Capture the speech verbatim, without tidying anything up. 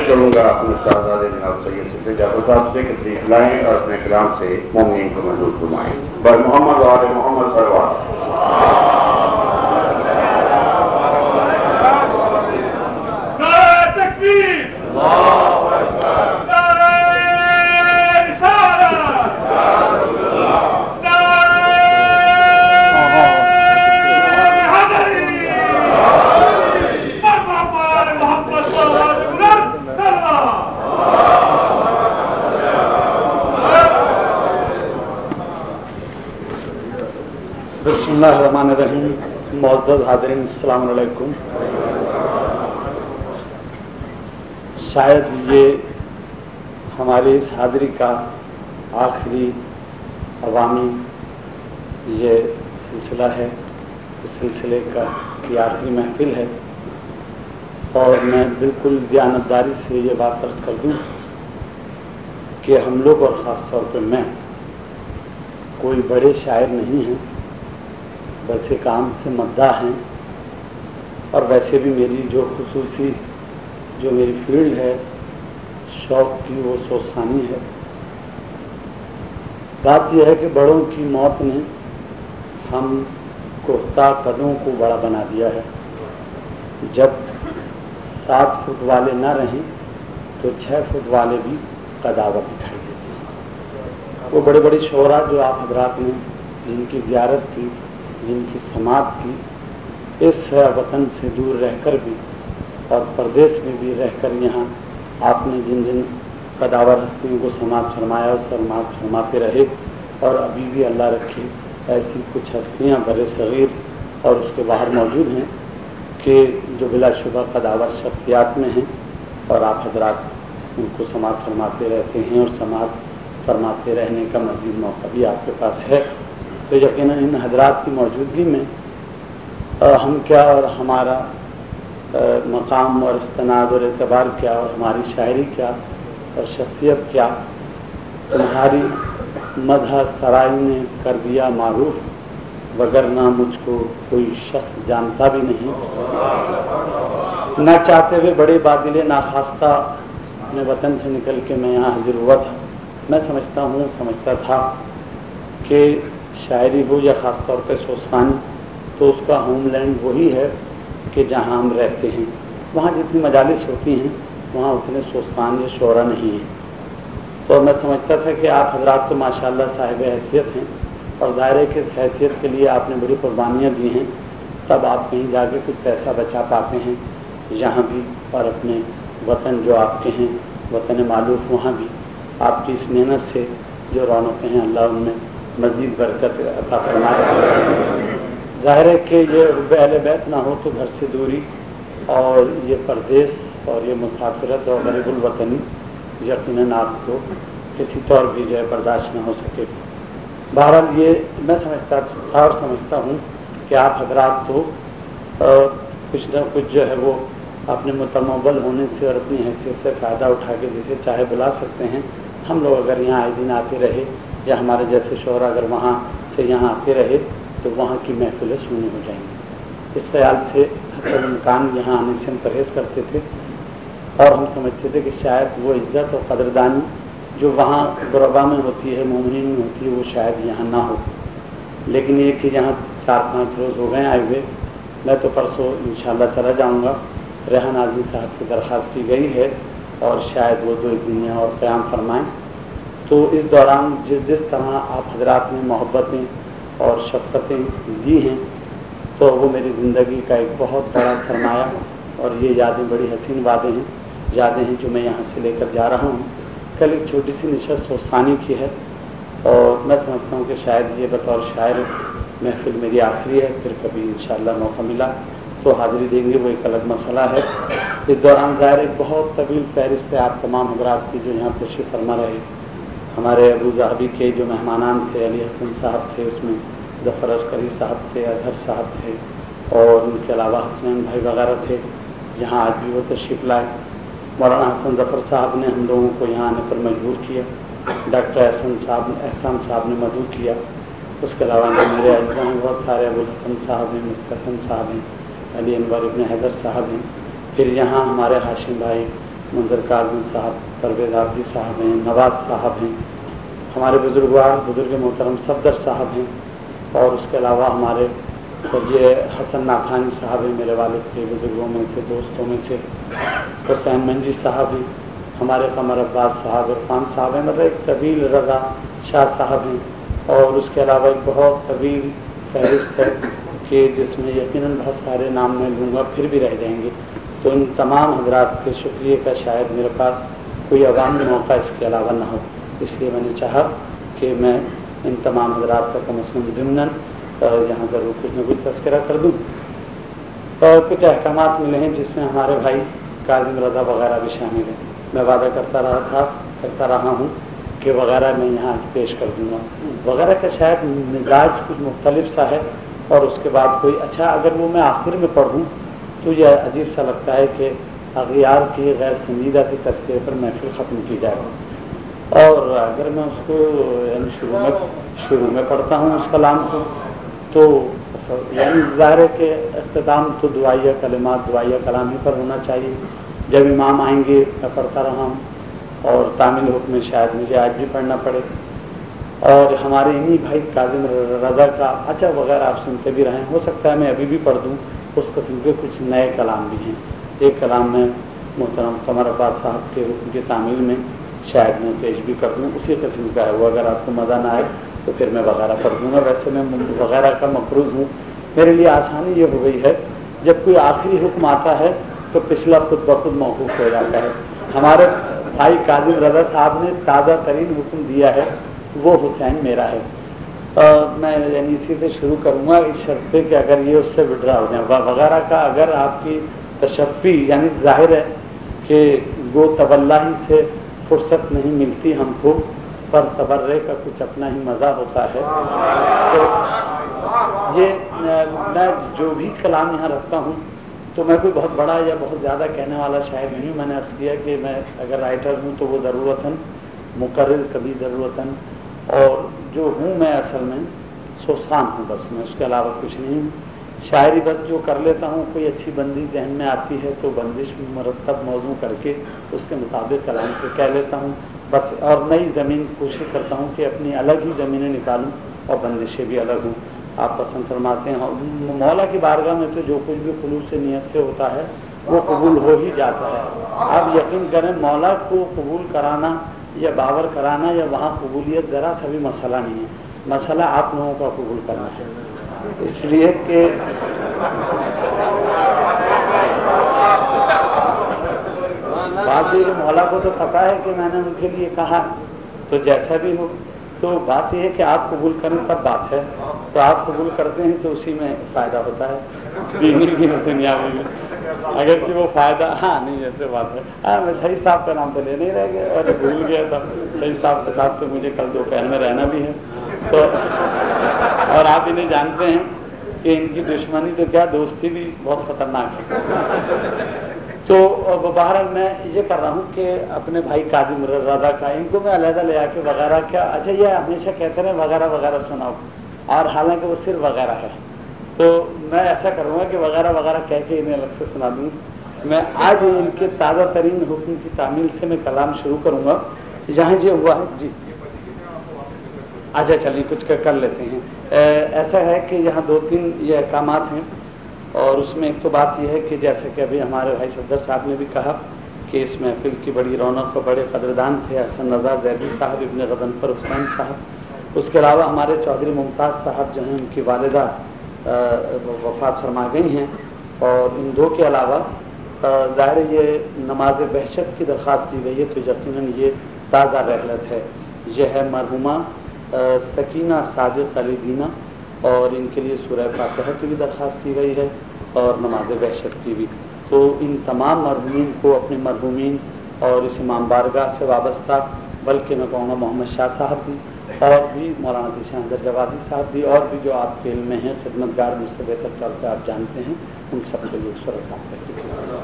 عرض کروں گا اپنے صاحبزاد جناب سید صدیق جعفر صاحب سے کہ تشریف لائیں اور اپنے کلام سے مومنین کو محظوظ فرمائیں. بر محمد و آل محمد صلوات. نعرہ تکبیر، اللہ اکبر، نعرہ رسالت، نعرہ حیدری، مرحبا آل محمد صلی اللہ علیہ وسلم. بسم اللہ الرحمن الرحیم. معزز حاضرین السلام علیکم. شاید یہ ہماری اس حاضری کا آخری عوامی یہ سلسلہ ہے، اس سلسلے کا یہ آخری محفل ہے، اور میں بالکل دیانتداری سے یہ بات عرض کر دوں کہ ہم لوگ اور خاص طور پہ میں کوئی بڑے شاعر نہیں ہیں، بس ایک عام سے مداح ہیں، اور ویسے بھی میری جو خصوصی جو میری فیلڈ ہے شوق کی وہ سوسانی ہے. بات یہ ہے کہ بڑوں کی موت نے ہم کوہتا قدوں کو بڑا بنا دیا ہے. جب سات فٹ والے نہ رہیں تو چھ فٹ والے بھی قداور دکھائی دیتے ہیں. وہ بڑے بڑے شعراء جو آپ حضرات نے جن کی زیارت کی، جن کی سماعت کی، اس وطن سے دور رہ کر بھی اور پردیس میں بھی رہ کر یہاں آپ نے جن جن قداور ہستیوں کو سماعت فرمایا اور سماعت فرماتے رہے، اور ابھی بھی اللہ رکھے ایسی کچھ ہستیاں برے صغیر اور اس کے باہر موجود ہیں کہ جو بلا شبہ قداور شخصیات میں ہیں، اور آپ حضرات ان کو سماعت فرماتے رہتے ہیں اور سماعت فرماتے رہنے کا مزید موقع بھی آپ کے پاس ہے. تو یقیناً ان حضرات کی موجودگی میں ہم کیا اور ہمارا مقام اور استناد اور اعتبار کیا اور ہماری شاعری کیا اور شخصیت کیا، تمہاری مدح سرائی نے کر دیا معروف، وگرنہ مجھ کو کوئی شخص جانتا بھی نہیں. نہ چاہتے ہوئے بڑے بادل ناخواستہ اپنے وطن سے نکل کے میں یہاں حاضر ہوا تھا. میں سمجھتا ہوں سمجھتا تھا کہ شاعری ہو یا خاص طور پہ سوسانی، تو اس کا ہوم لینڈ وہی ہے کہ جہاں ہم رہتے ہیں. وہاں جتنی مجالس ہوتی ہیں وہاں اتنے سوسان یا شعرا نہیں ہیں. تو میں سمجھتا تھا کہ آپ حضرات تو ماشاءاللہ صاحب حیثیت ہیں، اور دائرے کے اس حیثیت کے لیے آپ نے بڑی قربانیاں دی ہیں، تب آپ کہیں جا کے کچھ پیسہ بچا پاتے ہیں یہاں بھی، اور اپنے وطن جو آپ کے ہیں وطن معلوف وہاں بھی آپ کی اس محنت سے جو رونقیں ہیں اللہ ان میں مزید برکت عطا فرمائے. ظاہر ہے کہ یہ حب اہل بیت نہ ہو تو گھر سے دوری اور یہ پردیس اور یہ مسافرت اور غریب الوطنی یقیناً آپ کو کسی طور بھی جو ہے برداشت نہ ہو سکے. بہرحال یہ میں سمجھتا تھا اور سمجھتا ہوں کہ آپ حضرات تو کچھ نہ کچھ جو ہے وہ اپنے متمول ہونے سے اور اپنی حیثیت سے فائدہ اٹھا کے جسے چاہے بلا سکتے ہیں. ہم لوگ اگر یہاں آئے دن آتے رہے یا ہمارے جیسے شعراء اگر وہاں سے یہاں آتے رہے تو وہاں کی محفلیں سونی ہو جائیں گی. اس خیال سے حتی الامکان یہاں آنے سے ہم پرہیز کرتے تھے، اور ہم سمجھتے تھے کہ شاید وہ عزت اور قدردانی جو وہاں غربا میں ہوتی ہے، مومنین میں ہوتی ہے، وہ شاید یہاں نہ ہو. لیکن یہ کہ یہاں چار پانچ روز ہو گئے آئے ہوئے، میں تو پرسوں انشاءاللہ چلا جاؤں گا. ریحان اعظمی صاحب کی درخواست کی گئی ہے اور شاید وہ دو ایک دن اور قیام فرمائیں. تو اس دوران جس جس طرح آپ حضرات نے محبتیں اور شفقتیں دی ہیں تو وہ میری زندگی کا ایک بہت بڑا سرمایہ، اور یہ یادیں بڑی حسین وعدے ہیں یادیں ہیں جو میں یہاں سے لے کر جا رہا ہوں. کل ایک چھوٹی سی نشست سوسانی کی ہے، اور میں سمجھتا ہوں کہ شاید یہ بطور شاعر محفل میری آخری ہے. پھر کبھی انشاءاللہ موقع ملا تو حاضری دیں گے، وہ ایک الگ مسئلہ ہے. اس دوران ظاہر ایک بہت طویل فہرست ہے آپ تمام حضرات کی جو یہاں تشریف فرما رہے. ہمارے ابو ظہبی کے جو مہمانان تھے، علی حسن صاحب تھے، اس میں ظفر عسکری صاحب تھے، اظہر صاحب تھے، اور ان کے علاوہ حسنین بھائی وغیرہ تھے. جہاں آج بھی وہ تشریف لائے. مولانا حسن ظفر صاحب نے ہم لوگوں کو یہاں آنے پر مجبور کیا. ڈاکٹر احسن صاحب احسان صاحب نے مدعو کیا. اس کے علاوہ میرے اجزا ہیں بہت سارے، ابو الحسن صاحب ہیں، مستحسن صاحب ہیں، علی انور ابن حیدر صاحب ہیں. پھر یہاں ہمارے ہاشم بھائی منظر کاظمی صاحب، پرویز عابدی صاحب ہیں، نواز صاحب ہیں، ہمارے بزرگوار بزرگ محترم صفدر صاحب ہیں، اور اس کے علاوہ ہمارے یہ حسن ناتھانی صاحب ہیں، میرے والد کے بزرگوں میں سے، دوستوں میں سے، حسین منجی صاحب ہیں، ہمارے قمر عباس صاحب، عرفان صاحب ہیں، مطلب ایک طویل رضا شاہ صاحب ہیں، اور اس کے علاوہ ایک بہت طویل فہرست ہے کہ جس میں یقیناً بہت سارے نام میں لوں گا پھر بھی رہ جائیں گے. تو ان تمام حضرات کے شکریہ کا شاید میرے پاس کوئی عوامی موقع اس کے علاوہ نہ ہو، اس لیے میں نے چاہا کہ میں ان تمام حضرات کا کم از کم ضمناً یہاں ضرور کچھ نہ کچھ تذکرہ کر دوں. اور کچھ احکامات ملے ہیں جس میں ہمارے بھائی کاظم رضا وغیرہ بھی شامل ہیں. میں وعدہ کرتا رہا تھا کرتا رہا ہوں کہ وغیرہ میں یہاں پیش کر دوں گا. وغیرہ کا شاید مزاج کچھ مختلف سا ہے، اور اس کے بعد کوئی اچھا اگر وہ میں آخر میں پڑھوں تو یہ عجیب سا لگتا ہے کہ اغیار کی غیر سنجیدہ کے تذکرے پر محفل ختم کی جائے، اور اگر میں اس کو یعنی شروع میں شروع میں پڑھتا ہوں اس کلام کو تو یعنی ظاہر ہے کہ اختتام تو دعائیہ کلمات دعائیہ کلام ہی پر ہونا چاہیے. جب امام آئیں گے میں پڑھتا رہا ہوں، اور تعمیل حکم شاید مجھے آج بھی پڑھنا پڑے. اور ہمارے انہی بھائی کاظم رضا کا اچھا وغیرہ آپ سنتے بھی رہیں، ہو سکتا ہے میں ابھی بھی پڑھ دوں. اس قسم کے کچھ نئے کلام بھی ہیں. ایک کلام میں محترم قمر عباس صاحب کے حکم کی تعمیل میں شاید میں پیش بھی کر دوں، اسی قسم کا ہے وہ. اگر آپ کو مزہ نہ آئے تو پھر میں وغیرہ پڑھ دوں گا. ویسے میں وغیرہ کا مقروض ہوں. میرے لیے آسانی یہ ہو گئی ہے جب کوئی آخری حکم آتا ہے تو پچھلا خود بخود موقوف ہو جاتا ہے. ہمارے بھائی کاظم رضا صاحب نے تازہ ترین حکم دیا ہے، وہ حسین میرا ہے. میں یعنی اسی سے شروع کروں گا اس شرط پہ کہ اگر یہ اس سے وڈرا ہو جائیں. وغیرہ کا اگر آپ کی تشفی یعنی ظاہر ہے کہ وہ تبلاہی سے فرصت نہیں ملتی ہم کو، پر تبرے کا کچھ اپنا ہی مزہ ہوتا ہے. تو یہ میں جو بھی کلام یہاں رکھتا ہوں تو میں کوئی بہت بڑا یا بہت زیادہ کہنے والا شاعر نہیں ہوں. میں نے عرض کیا کہ میں اگر رائٹر ہوں تو وہ ضرورتاً مقرر کبھی ضرورتاً، اور جو ہوں میں اصل میں سوسان ہوں، بس میں اس کے علاوہ کچھ نہیں ہوں. شاعری بس جو کر لیتا ہوں، کوئی اچھی بندش ذہن میں آتی ہے تو بندش مرتب موضوع کر کے اس کے مطابق کلام کو کہہ لیتا ہوں بس. اور نئی زمین کوشش کرتا ہوں کہ اپنی الگ ہی زمینیں نکالوں اور بندشیں بھی الگ ہوں. آپ پسند فرماتے ہیں مولا کی بارگاہ میں تو جو کچھ بھی خلوص سے نیت سے ہوتا ہے وہ قبول ہو ہی جاتا ہے. آپ یقین کریں مولا کو قبول کرانا یا باور کرانا یا وہاں قبولیت ذرا سا بھی مسئلہ نہیں ہے. مسئلہ آپ لوگوں کا قبول کرنا ہے. اس لیے کہ بات یہ کہ مولا کو تو پتا ہے کہ میں نے ان کے لیے کہا تو جیسا بھی ہو، تو بات یہ ہے کہ آپ قبول کریں تب بات ہے. تو آپ قبول کرتے ہیں تو اسی میں فائدہ ہوتا ہے دینی بھی دنیا میں بھی. اگرچہ وہ فائدہ ہاں نہیں ایسے بات ہے. ہاں میں صحیح صاحب کا نام تو لے نہیں رہ گیا اور بھول گیا تھا. صحیح صاحب کے ساتھ تو مجھے کل دوپہر میں رہنا بھی ہے. تو اور آپ انہیں جانتے ہیں کہ ان کی دشمنی تو کیا دوستی بھی بہت خطرناک ہے. تو بہرحال میں یہ کر رہا ہوں کہ اپنے بھائی کاظم رضا کا ان کو میں علیحدہ لے آ کے وغیرہ کیا اچھا یہ ہمیشہ کہتے رہے وغیرہ وغیرہ سناؤ، اور حالانکہ وہ صرف وغیرہ ہے. تو میں ایسا کروں گا کہ وغیرہ وغیرہ کہہ کے انہیں الگ سے سنا دوں. میں آج ان کے تازہ ترین حکم کی تعمیل سے میں کلام شروع کروں گا. یہاں یہ ہوا ہے جی اچھا چلیے کچھ کر لیتے ہیں. ایسا ہے کہ یہاں دو تین یہ احکامات ہیں، اور اس میں ایک تو بات یہ ہے کہ جیسے کہ ابھی ہمارے بھائی صفدر صاحب نے بھی کہا کہ اس محفل کی بڑی رونق اور بڑے قدردان تھے حسن رضا زیدی صاحب، ابن غضنفر حسین صاحب. اس کے علاوہ ہمارے چودھری ممتاز صاحب جو ہیں ان کی والدہ وفات فرما گئی ہیں. اور ان دو کے علاوہ ظاہر یہ نماز بہشت کی درخواست کی گئی ہے تو یقیناً یہ تازہ رحلت ہے. یہ ہے مرحومہ سکینہ صادق علی دینا، اور ان کے لیے سورہ فاتحہ کی بھی درخواست کی گئی ہے اور نماز بہشت کی بھی. تو ان تمام مرحومین کو اپنے مرحومین اور اس امام بارگاہ سے وابستہ، بلکہ میں کہوں گا محمد شاہ صاحب بھی اور بھی مولانا دلشان احمد جوادی صاحب بھی اور بھی جو آپ کے علم میں ہیں خدمت گار مجھ سے بہتر طور پہ آپ جانتے ہیں، ان سب کے لیے سورہ فاتحہ.